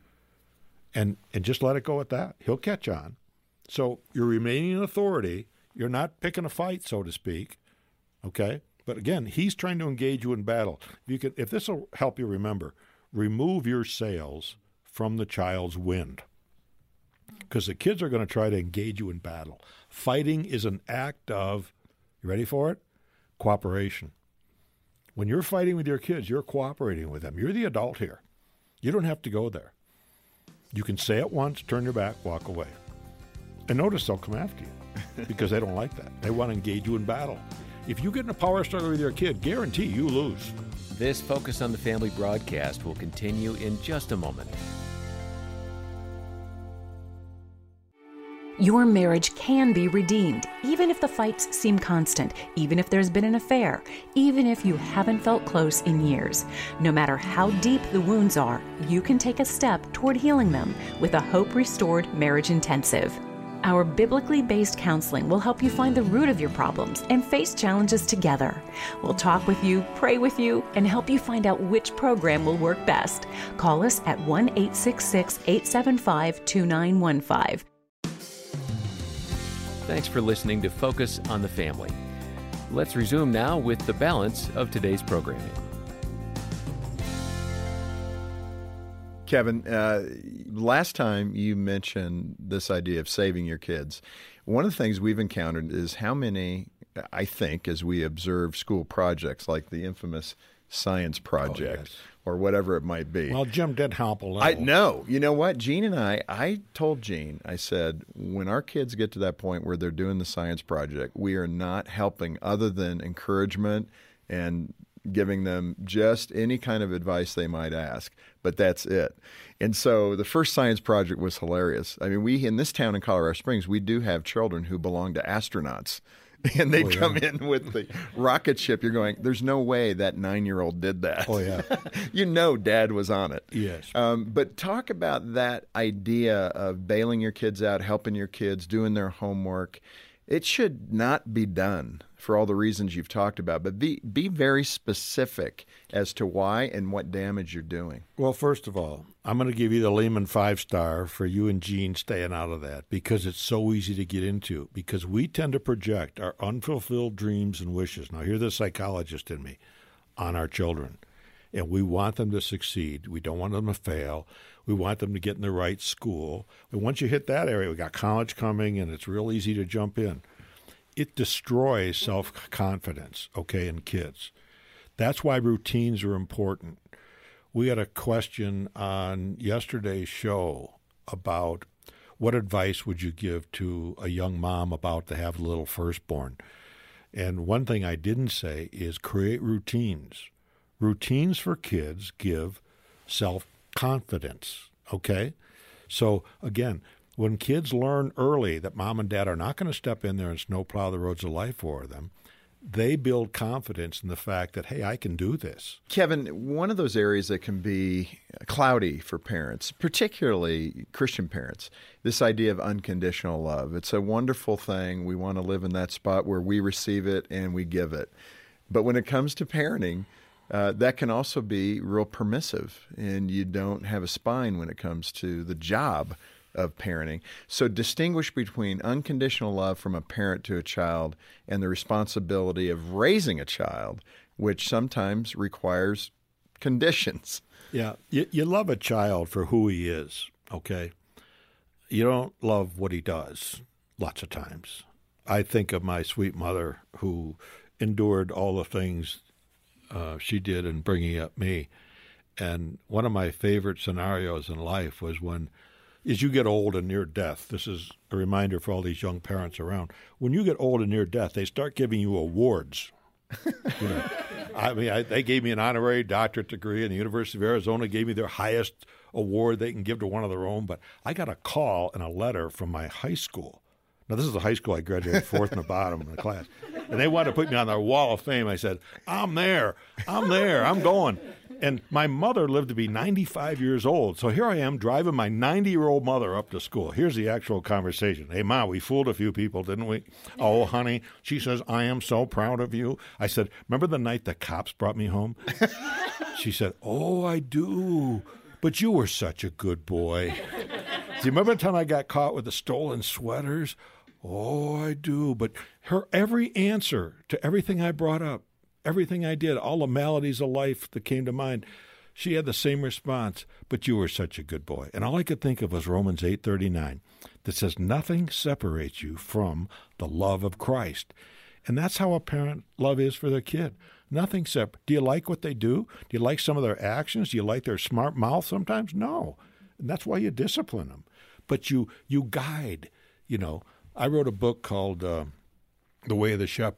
And just let it go at that. He'll catch on. So you're remaining in authority. You're not picking a fight, so to speak, okay? But again, he's trying to engage you in battle. If this will help you remember, remove your sails from the child's wind, because the kids are going to try to engage you in battle. Fighting is an act of, you ready for it? Cooperation. When you're fighting with your kids, you're cooperating with them. You're the adult here. You don't have to go there. You can say it once, turn your back, walk away. And notice they'll come after you because they don't like that. They want to engage you in battle. If you get in a power struggle with your kid, guarantee you lose. This Focus on the Family broadcast will continue in just a moment. Your marriage can be redeemed, even if the fights seem constant, even if there's been an affair, even if you haven't felt close in years. No matter how deep the wounds are, you can take a step toward healing them with a Hope Restored Marriage Intensive. Our biblically based counseling will help you find the root of your problems and face challenges together. We'll talk with you, pray with you, and help you find out which program will work best. Call us at 1-866-875-2915. Thanks for listening to Focus on the Family. Let's resume now with the balance of today's programming. Kevin, last time you mentioned this idea of saving your kids. One of the things we've encountered is how many, I think, as we observe school projects like the infamous science project or whatever it might be. Well, Jim did help a little. I know. You know what? Gene and I told Gene, I said, when our kids get to that point where they're doing the science project, we are not helping other than encouragement and giving them just any kind of advice they might ask, but that's it. And so the first science project was hilarious. I mean, we in this town in Colorado Springs, we do have children who belong to astronauts. And they'd come in with the rocket ship. You're going, there's no way that 9-year-old did that. Oh, yeah. You know Dad was on it. Yes. But talk about that idea of bailing your kids out, helping your kids, doing their homework. It should not be done for all the reasons you've talked about, but be very specific as to why and what damage you're doing. Well, first of all, I'm going to give you the Lehman 5-star for you and Gene staying out of that because it's so easy to get into, because we tend to project our unfulfilled dreams and wishes. Now, here's the psychologist in me on our children, and we want them to succeed. We don't want them to fail. We want them to get in the right school. And once you hit that area, we got college coming, and it's real easy to jump in. It destroys self-confidence, in kids. That's why routines are important. We had a question on yesterday's show about what advice would you give to a young mom about to have a little firstborn. And one thing I didn't say is create routines. Routines for kids give self-confidence, okay? So, again, when kids learn early that mom and dad are not going to step in there and snowplow the roads of life for them, they build confidence in the fact that, hey, I can do this. Kevin, one of those areas that can be cloudy for parents, particularly Christian parents, this idea of unconditional love. It's a wonderful thing. We want to live in that spot where we receive it and we give it. But when it comes to parenting, that can also be real permissive, and you don't have a spine when it comes to the job of parenting. So distinguish between unconditional love from a parent to a child and the responsibility of raising a child, which sometimes requires conditions. Yeah, you love a child for who he is, okay? You don't love what he does lots of times. I think of my sweet mother who endured all the things she did in bringing up me. And one of my favorite scenarios in life was when, as you get old and near death, this is a reminder for all these young parents around, when you get old and near death, they start giving you awards. They gave me an honorary doctorate degree, and the University of Arizona gave me their highest award they can give to one of their own. But I got a call and a letter from my high school. Now, this is the high school I graduated fourth in the bottom in the class. And they wanted to put me on their wall of fame. I said, I'm there, I'm going. And my mother lived to be 95 years old. So here I am driving my 90-year-old mother up to school. Here's the actual conversation. Hey, Ma, we fooled a few people, didn't we? Oh, honey. She says, I am so proud of you. I said, remember the night the cops brought me home? She said, oh, I do. But you were such a good boy. Do you remember the time I got caught with the stolen sweaters? Oh, I do. But her every answer to everything I brought up, everything I did, all the maladies of life that came to mind, she had the same response, but you were such a good boy. And all I could think of was Romans 8:39 that says, nothing separates you from the love of Christ. And that's how a parent love is for their kid. Nothing separate. Do you like what they do? Do you like some of their actions? Do you like their smart mouth sometimes? No. And that's why you discipline them. But you guide, I wrote a book called The Way of the Shepherd,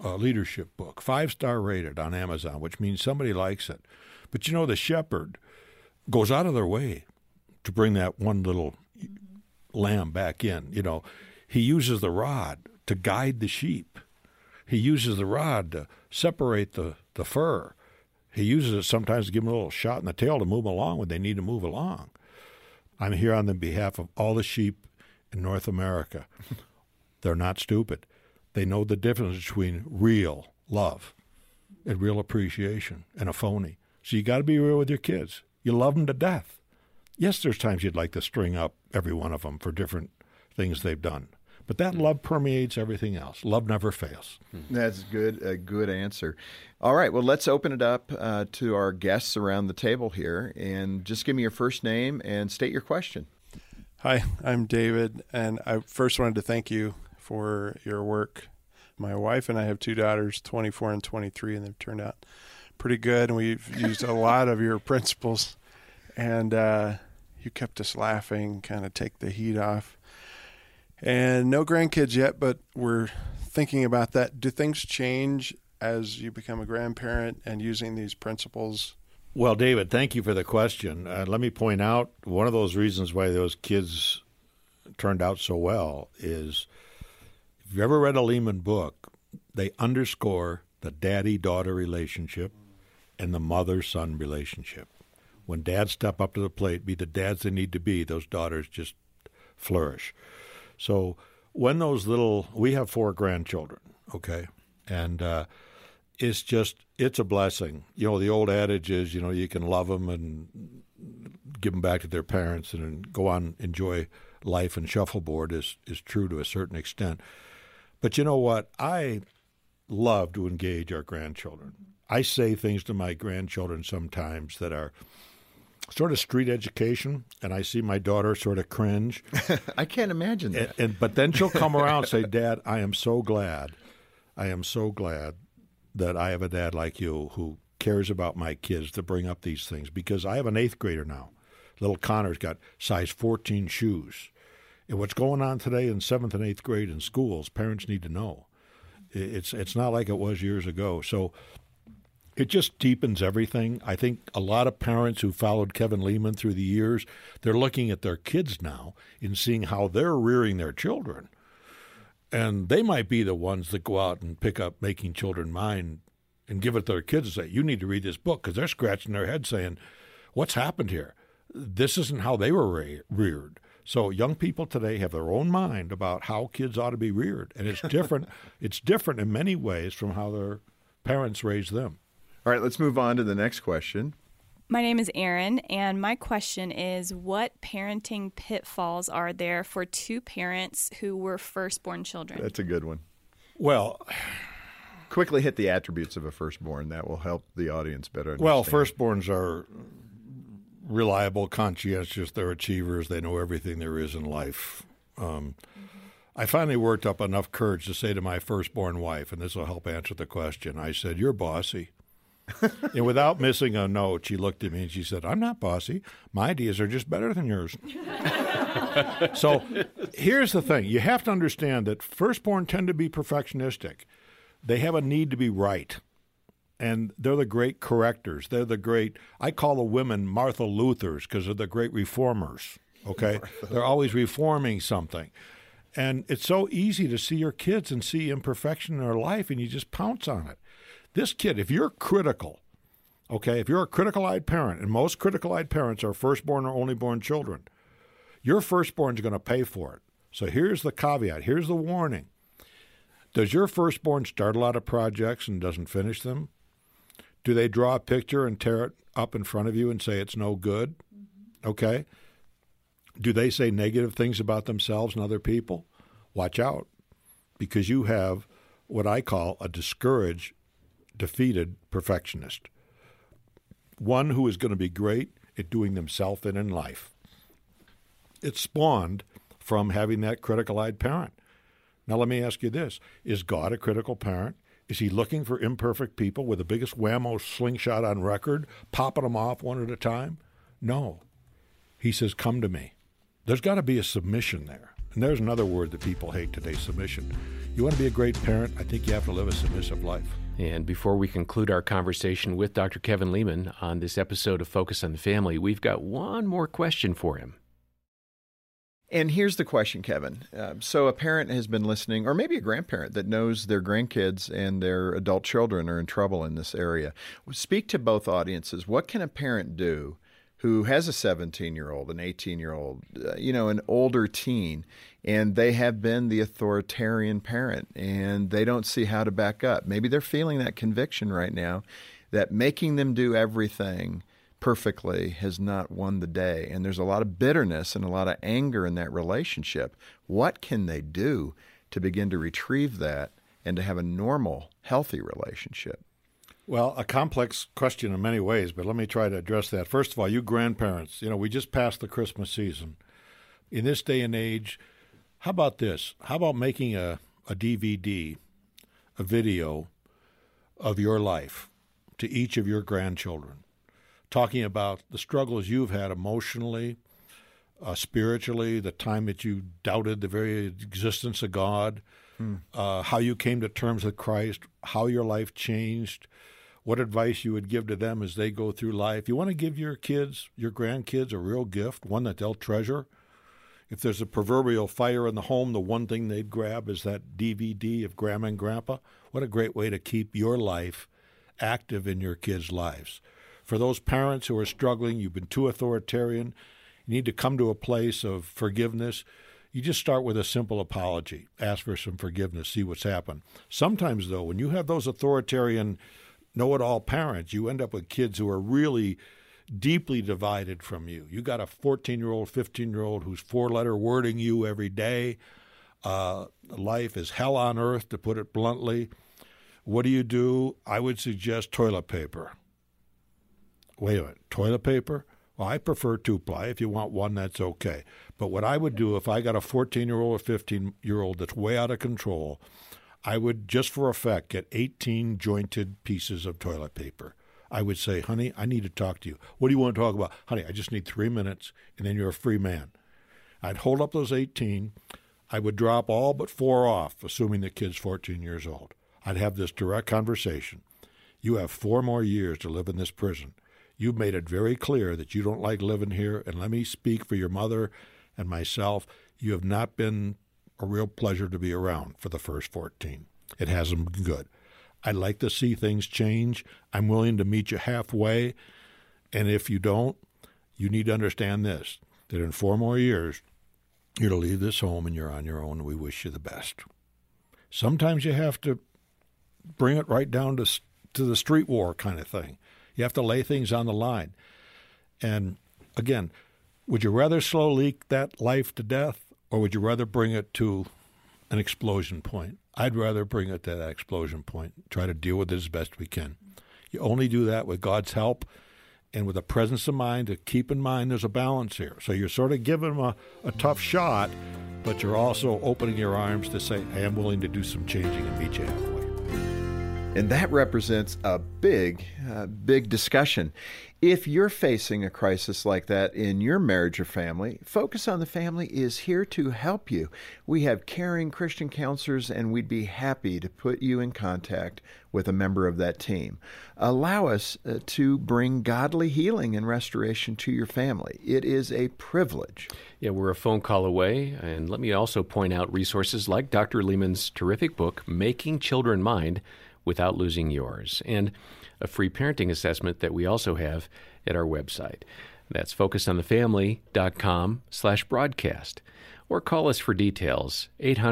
leadership book, 5-star rated on Amazon, which means somebody likes it. But you know, the shepherd goes out of their way to bring that one little lamb back in. You know, he uses the rod to guide the sheep. He uses the rod to separate the fur. He uses it sometimes to give them a little shot in the tail to move them along when they need to move along. I'm here on the behalf of all the sheep in North America. They're not stupid. They know the difference between real love and real appreciation and a phony. So you got to be real with your kids. You love them to death. Yes, there's times you'd like to string up every one of them for different things they've done. But that love permeates everything else. Love never fails. That's good. A good answer. All right. Well, let's open it up to our guests around the table here. And just give me your first name and state your question. Hi, I'm David. And I first wanted to thank you for your work. My wife and I have 2 daughters, 24 and 23, and they've turned out pretty good. And we've used a lot of your principles. And you kept us laughing, kind of take the heat off. And no grandkids yet, but we're thinking about that. Do things change as you become a grandparent and using these principles? Well, David, thank you for the question. Let me point out one of those reasons why those kids turned out so well is if you've ever read a Lehman book, they underscore the daddy-daughter relationship and the mother-son relationship. When dads step up to the plate, be the dads they need to be, those daughters just flourish. So when those we have 4 grandchildren, okay? And it's a blessing. You know, the old adage is, you know, you can love them and give them back to their parents and go on, enjoy life and shuffleboard is true to a certain extent. But you know what? I love to engage our grandchildren. I say things to my grandchildren sometimes that are sort of street education, and I see my daughter sort of cringe. I can't imagine that. But then she'll come around and say, Dad, I am so glad that I have a dad like you who cares about my kids to bring up these things, because I have an 8th grader now. Little Connor's got size 14 shoes. And what's going on today in 7th and 8th grade in schools, parents need to know. It's not like it was years ago. So it just deepens everything. I think a lot of parents who followed Kevin Lehman through the years, they're looking at their kids now and seeing how they're rearing their children. And they might be the ones that go out and pick up Making Children Mine and give it to their kids and say, you need to read this book, because they're scratching their head saying, what's happened here? This isn't how they were reared. So young people today have their own mind about how kids ought to be reared. And it's different. It's different in many ways from how their parents raised them. All right, let's move on to the next question. My name is Erin, and my question is, what parenting pitfalls are there for 2 parents who were firstborn children? That's a good one. Well, quickly hit the attributes of a firstborn. That will help the audience better understand. Well, firstborns are reliable, conscientious, they're achievers, they know everything there is in life. I finally worked up enough courage to say to my firstborn wife, and this will help answer the question, I said, you're bossy. And without missing a note, she looked at me and she said, I'm not bossy. My ideas are just better than yours. So here's the thing. You have to understand that firstborn tend to be perfectionistic. They have a need to be right. And they're the great correctors. They're the great, I call the women Martha Luthers because they're the great reformers, okay? They're always reforming something. And it's so easy to see your kids and see imperfection in their life, and you just pounce on it. This kid, if you're critical, okay, if you're a critical-eyed parent, and most critical-eyed parents are firstborn or only-born children, your firstborn's going to pay for it. So here's the caveat. Here's the warning. Does your firstborn start a lot of projects and doesn't finish them? Do they draw a picture and tear it up in front of you and say it's no good? Okay. Do they say negative things about themselves and other people? Watch out, because you have what I call a discouraged, defeated perfectionist. One who is going to be great at doing themselves in life. It spawned from having that critical-eyed parent. Now let me ask you this. Is God a critical parent? Is he looking for imperfect people with the biggest whammo slingshot on record, popping them off one at a time? No. He says, come to me. There's got to be a submission there. And there's another word that people hate today, submission. You want to be a great parent, I think you have to live a submissive life. And before we conclude our conversation with Dr. Kevin Leman on this episode of Focus on the Family, we've got one more question for him. And here's the question, Kevin. So a parent has been listening, or maybe a grandparent that knows their grandkids and their adult children are in trouble in this area. Speak to both audiences. What can a parent do who has a 17-year-old, an 18-year-old, an older teen, and they have been the authoritarian parent, and they don't see how to back up? Maybe they're feeling that conviction right now that making them do everything perfectly has not won the day, and there's a lot of bitterness and a lot of anger in that relationship. What can they do to begin to retrieve that and to have a normal, healthy relationship? Well, a complex question in many ways, but let me try to address that. First of all, you grandparents, we just passed the Christmas season. In this day and age, how about this? How about making a DVD, a video of your life to each of your grandchildren, talking about the struggles you've had emotionally, spiritually, the time that you doubted the very existence of God, how you came to terms with Christ, how your life changed, what advice you would give to them as they go through life. You want to give your kids, your grandkids, a real gift, one that they'll treasure. If there's a proverbial fire in the home, the one thing they'd grab is that DVD of Grandma and Grandpa. What a great way to keep your life active in your kids' lives. For those parents who are struggling, you've been too authoritarian, you need to come to a place of forgiveness. You just start with a simple apology. Ask for some forgiveness, see what's happened. Sometimes, though, when you have those authoritarian know-it-all parents, you end up with kids who are really deeply divided from you. You got a 14-year-old, 15-year-old who's four-letter wording you every day. Life is hell on earth, to put it bluntly. What do? I would suggest toilet paper. Wait a minute, toilet paper? Well, I prefer two-ply. If you want one, that's okay. But what I would do if I got a 14-year-old or 15-year-old that's way out of control, I would, just for effect, get 18 jointed pieces of toilet paper. I would say, honey, I need to talk to you. What do you want to talk about? Honey, I just need 3 minutes, and then you're a free man. I'd hold up those 18. I would drop all but 4 off, assuming the kid's 14 years old. I'd have this direct conversation. You have 4 more years to live in this prison. You've made it very clear that you don't like living here, and let me speak for your mother and myself. You have not been a real pleasure to be around for the first 14. It hasn't been good. I'd like to see things change. I'm willing to meet you halfway. And if you don't, you need to understand this, that in 4 more years, you're to leave this home and you're on your own. We wish you the best. Sometimes you have to bring it right down to the street war kind of thing. You have to lay things on the line. And again, would you rather slow leak that life to death, or would you rather bring it to an explosion point? I'd rather bring it to that explosion point, try to deal with it as best we can. You only do that with God's help and with a presence of mind to keep in mind there's a balance here. So you're sort of giving them a tough shot, but you're also opening your arms to say, I am willing to do some changing and meet you halfway. And that represents a big discussion. If you're facing a crisis like that in your marriage or family, Focus on the Family is here to help you. We have caring Christian counselors, and we'd be happy to put you in contact with a member of that team. Allow us to bring godly healing and restoration to your family. It is a privilege. Yeah, we're a phone call away. And let me also point out resources like Dr. Leman's terrific book, Making Children Mind Without Losing Yours, and a free parenting assessment that we also have at our website. That's focusonthefamily.com/broadcast. Or call us for details,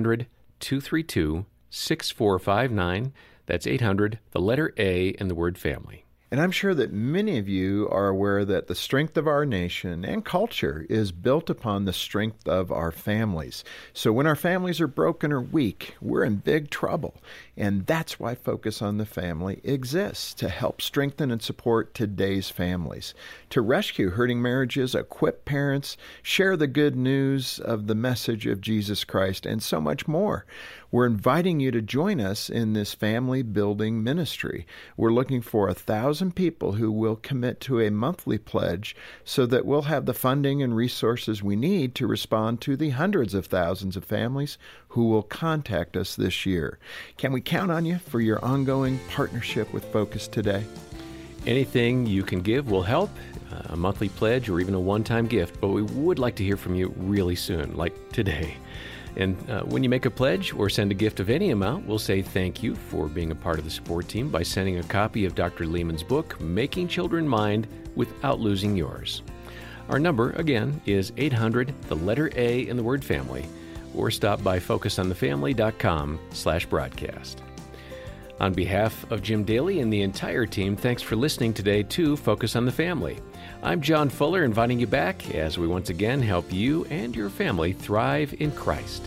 800-232-6459. That's 800, the letter A, and the word family. And I'm sure that many of you are aware that the strength of our nation and culture is built upon the strength of our families. So when our families are broken or weak, we're in big trouble. And that's why Focus on the Family exists, to help strengthen and support today's families, to rescue hurting marriages, equip parents, share the good news of the message of Jesus Christ, and so much more. We're inviting you to join us in this family building ministry. We're looking for 1,000 people who will commit to a monthly pledge so that we'll have the funding and resources we need to respond to the hundreds of thousands of families who will contact us this year. Can we count on you for your ongoing partnership with Focus today? Anything you can give will help, a monthly pledge or even a one-time gift, but we would like to hear from you really soon, like today. And when you make a pledge or send a gift of any amount, we'll say thank you for being a part of the support team by sending a copy of Dr. Lehman's book, Making Children Mind Without Losing Yours. Our number, again, is 800, the letter A in the word family, or stop by focusonthefamily.com/broadcast. On behalf of Jim Daly and the entire team, thanks for listening today to Focus on the Family. I'm John Fuller, inviting you back as we once again help you and your family thrive in Christ.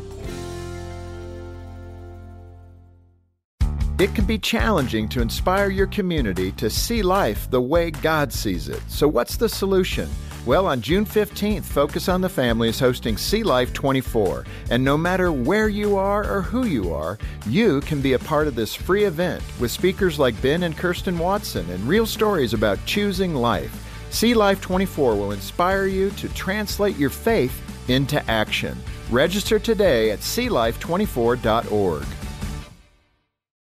It can be challenging to inspire your community to see life the way God sees it. So what's the solution? Well, on June 15th, Focus on the Family is hosting See Life 24. And no matter where you are or who you are, you can be a part of this free event with speakers like Ben and Kirsten Watson and real stories about choosing life. See Life 24 will inspire you to translate your faith into action. Register today at seelife24.org.